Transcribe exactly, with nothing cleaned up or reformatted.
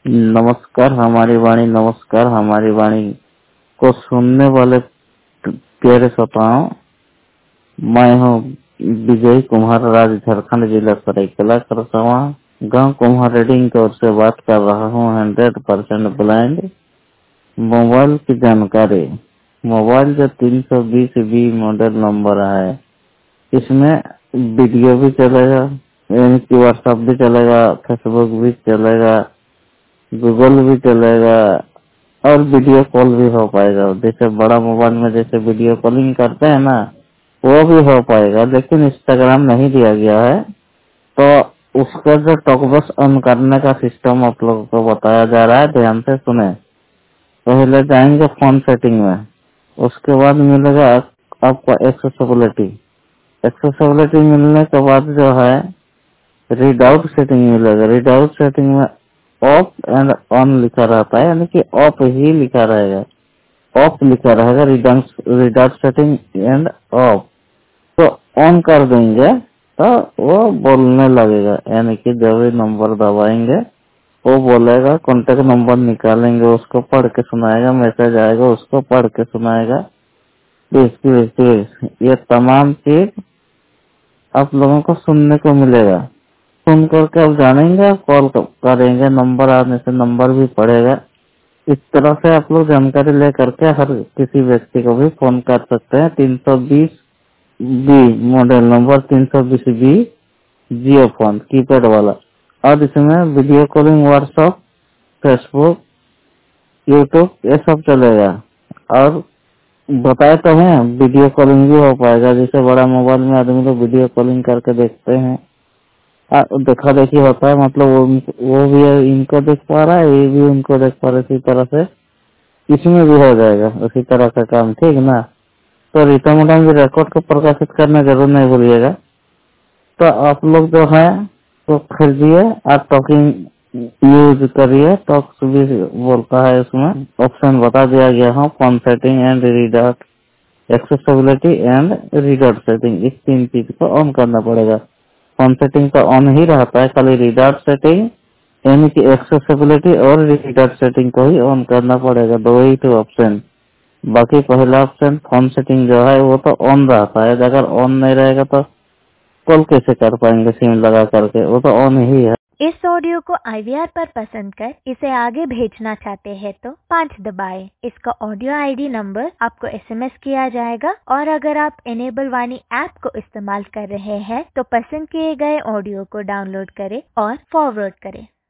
नमस्कार हमारी वाणी, नमस्कार हमारी वाणी को सुनने वाले प्यारे श्रोताओं, मैं हूँ विजय कुमार, राज्य झारखंड, जिला सरायकेला खरसावां, गांव कुम्हार रेडिंग की ओर से बात कर रहा हूँ। हंड्रेड परसेंट ब्लाइंड मोबाइल की जानकारी। मोबाइल जो तीन सौ बीस बी मॉडल नंबर है, इसमें वीडियो भी चलेगा, यानी कि व्हाट्सएप भी चलेगा, फेसबुक भी चलेगा, गूगल भी चलेगा और वीडियो कॉल भी हो पाएगा। जैसे बड़ा मोबाइल में जैसे वीडियो कॉलिंग करते हैं ना, वो भी हो पाएगा, लेकिन इंस्टाग्राम नहीं दिया गया है। तो उसका जो टॉकबॉक्स ऑन करने का सिस्टम आप लोगों को बताया जा रहा है, ध्यान से सुने। पहले जाएंगे फोन सेटिंग में, उसके बाद मिलेगा आपका एक्सेसिबिलिटी। एक्सेसिबिलिटी मिलने के बाद जो है रीड आउट सेटिंग मिलेगा। रीड आउट सेटिंग में ऑफ एंड ऑन लिखा रहता है, यानी कि ऑफ ही लिखा रहेगा, ऑफ लिखा रहेगा, read out setting and off. तो ऑन कर देंगे तो वो बोलने लगेगा, यानी कि जब भी नंबर दबाएंगे वो बोलेगा। कॉन्टेक्ट नंबर निकालेंगे, उसको पढ़ के सुनाएगा, मैसेज आएगा उसको पढ़ के सुनाएगा। ये तमाम चीज आप लोगों को सुनने को मिलेगा। सुन करके अब जानेंगे, कॉल करेंगे, नंबर आने से नंबर भी पड़ेगा। इस तरह से आप लोग जानकारी ले करके हर किसी व्यक्ति को भी फोन कर सकते हैं। तीन सौ बीस बी मॉडल नंबर, तीन सौ बीस बी जियो फोन कीपैड वाला, और इसमें video calling, WhatsApp, Facebook, YouTube ये सब चलेगा। और बताए तो हैं वीडियो कॉलिंग भी हो पाएगा। जैसे बड़ा मोबाइल में आदमी लोग वीडियो कॉलिंग करके देखते हैं, देखा देखी होता है, मतलब वो वो भी इनको देख पा रहा है, ये भी उनको देख पा रहा है। इसी तरह से इसमें भी हो जाएगा उसी तरह का काम, ठीक ना। तो रिटर्न भी रिकॉर्ड को प्रकाशित करना जरूर नहीं भूलिएगा। तो आप लोग जो है तो खरीदिए और टॉकिंग यूज करिए। टॉक भी बोलता है, उसमें ऑप्शन बता दिया गया है, phone setting and read out, accessibility and read out setting. इस तीन चीज को ऑन करना पड़ेगा। फोन सेटिंग तो ऑन ही रहता है, खाली रीड आउट सेटिंग यानी कि एक्सेसिबिलिटी और रीड आउट सेटिंग को ही ऑन करना पड़ेगा। दो ही तो ऑप्शन, बाकी पहला ऑप्शन फोन सेटिंग जो है वो तो ऑन रहता है। अगर ऑन नहीं रहेगा तो कॉल कैसे कर पाएंगे सिम लगा करके, वो तो ऑन ही है। इस ऑडियो को आई वी आर पर पसंद कर इसे आगे भेजना चाहते हैं तो पाँच दबाएं। इसका ऑडियो आई डी नंबर आपको एस एम एस किया जाएगा। और अगर आप इनेबल वाणी ऐप को इस्तेमाल कर रहे हैं तो पसंद किए गए ऑडियो को डाउनलोड करें और फॉरवर्ड करें।